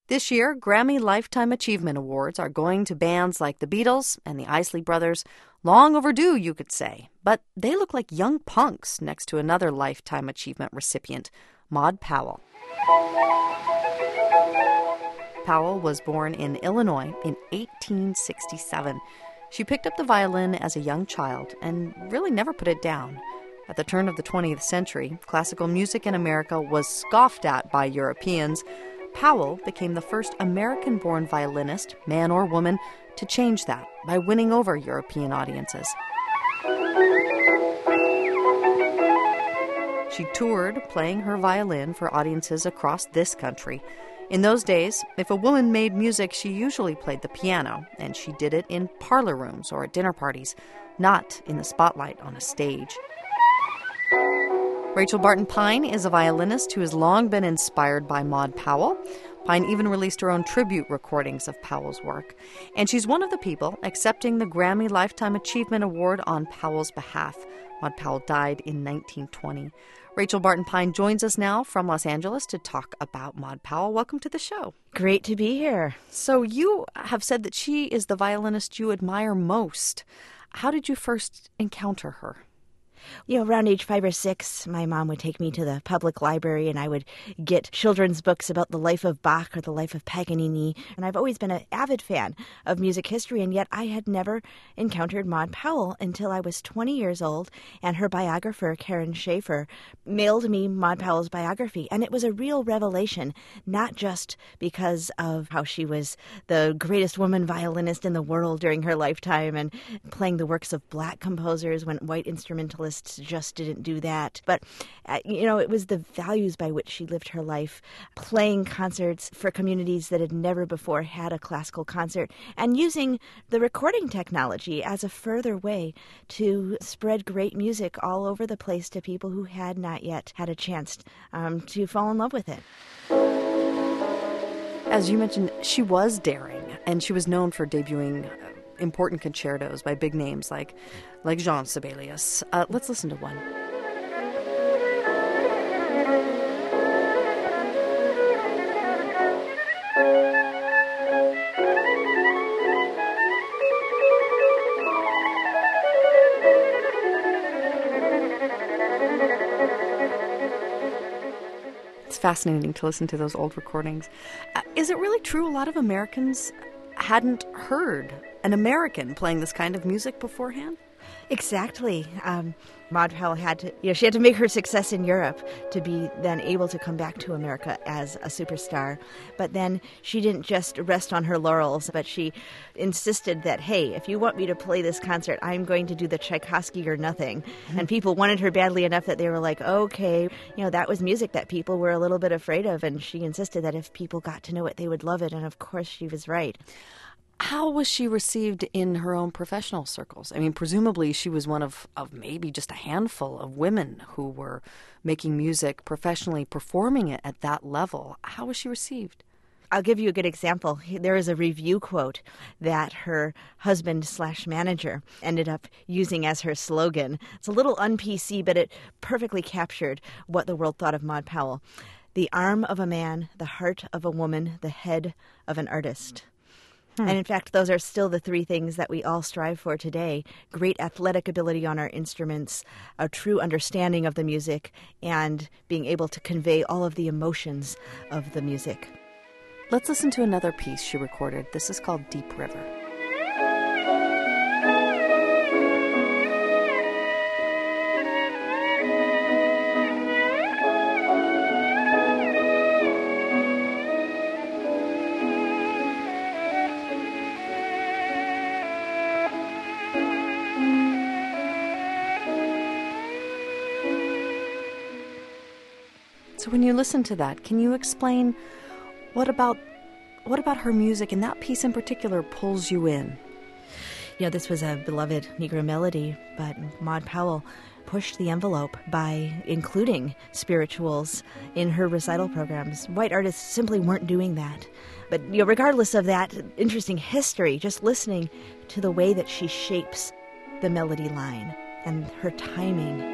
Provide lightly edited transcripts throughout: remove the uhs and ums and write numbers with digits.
This year, Grammy Lifetime Achievement Awards are going to bands like the Beatles and the Isley Brothers. Long overdue, you could say. But they look like young punks next to another Lifetime Achievement recipient, Maud Powell. Powell was born in Illinois in 1867. She picked up the violin as a young child and really never put it down. At the turn of the 20th century, classical music in America was scoffed at by Europeans. Powell became the first American-born violinist, man or woman, to change that by winning over European audiences. She toured playing her violin for audiences across this country. In those days, if a woman made music, she usually played the piano, and she did it in parlor rooms or at dinner parties, not in the spotlight on a stage. Rachel Barton Pine is a violinist who has long been inspired by Maud Powell. Pine even released her own tribute recordings of Powell's work. And she's one of the people accepting the Grammy Lifetime Achievement Award on Powell's behalf. Maud Powell died in 1920. Rachel Barton Pine joins us now from Los Angeles to talk about Maud Powell. Welcome to the show. Great to be here. So you have said that she is the violinist you admire most. How did you first encounter her? Around age 5 or 6, my mom would take me to the public library and I would get children's books about the life of Bach or the life of Paganini. And I've always been an avid fan of music history, and yet I had never encountered Maud Powell until I was 20 years old, and her biographer, Karen Schaefer, mailed me Maud Powell's biography. And it was a real revelation, not just because of how she was the greatest woman violinist in the world during her lifetime and playing the works of black composers when white instrumentalists just didn't do that. But, it was the values by which she lived her life, playing concerts for communities that had never before had a classical concert, and using the recording technology as a further way to spread great music all over the place to people who had not yet had a chance to fall in love with it. As you mentioned, she was daring, and she was known for debuting important concertos by big names like Jean Sibelius. Let's listen to one. It's fascinating to listen to those old recordings. Is it really true a lot of Americans hadn't heard an American playing this kind of music beforehand? Exactly. Maud Powell had to make her success in Europe to be then able to come back to America as a superstar. But then she didn't just rest on her laurels, but she insisted that, hey, if you want me to play this concert, I'm going to do the Tchaikovsky or nothing. Mm-hmm. And people wanted her badly enough that they were like, okay, that was music that people were a little bit afraid of. And she insisted that if people got to know it, they would love it. And of course, she was right. How was she received in her own professional circles? I mean, presumably she was one of maybe just a handful of women who were making music professionally, performing it at that level. How was she received? I'll give you a good example. There is a review quote that her husband/manager ended up using as her slogan. It's a little un-PC, but it perfectly captured what the world thought of Maud Powell. The arm of a man, the heart of a woman, the head of an artist. And in fact, those are still the 3 things that we all strive for today. Great athletic ability on our instruments, a true understanding of the music, and being able to convey all of the emotions of the music. Let's listen to another piece she recorded. This is called Deep River. So when you listen to that, can you explain what about her music and that piece in particular pulls you in? This was a beloved Negro melody, but Maud Powell pushed the envelope by including spirituals in her recital programs. White artists simply weren't doing that. But regardless of that interesting history, just listening to the way that she shapes the melody line and her timing.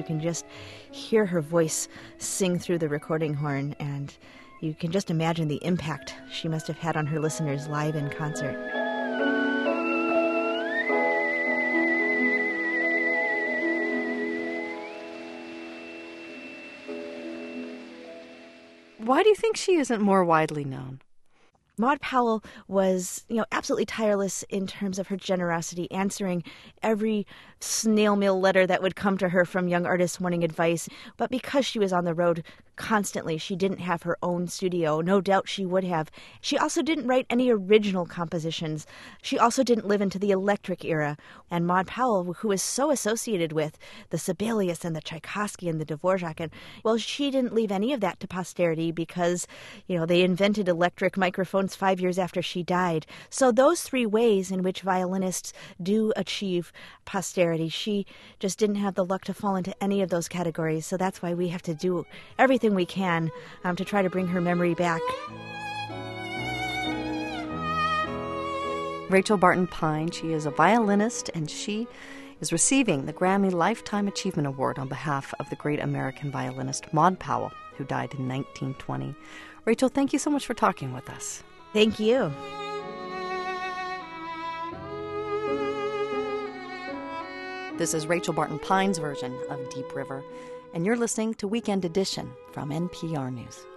can just hear her voice sing through the recording horn, and you can just imagine the impact she must have had on her listeners live in concert. Why do you think she isn't more widely known? Maud Powell was, absolutely tireless in terms of her generosity, answering every snail mail letter that would come to her from young artists wanting advice. But because she was on the road constantly, she didn't have her own studio. No doubt she would have. She also didn't write any original compositions. She also didn't live into the electric era. And Maud Powell, who is so associated with the Sibelius and the Tchaikovsky and the Dvorak, she didn't leave any of that to posterity because, they invented electric microphones 5 years after she died. So those three ways in which violinists do achieve posterity, she just didn't have the luck to fall into any of those categories. So that's why we have to do everything we can to try to bring her memory back. Rachel Barton Pine, she is a violinist, and she is receiving the Grammy Lifetime Achievement Award on behalf of the great American violinist Maud Powell, who died in 1920. Rachel, thank you so much for talking with us. Thank you. This is Rachel Barton Pine's version of Deep River, and you're listening to Weekend Edition from NPR News.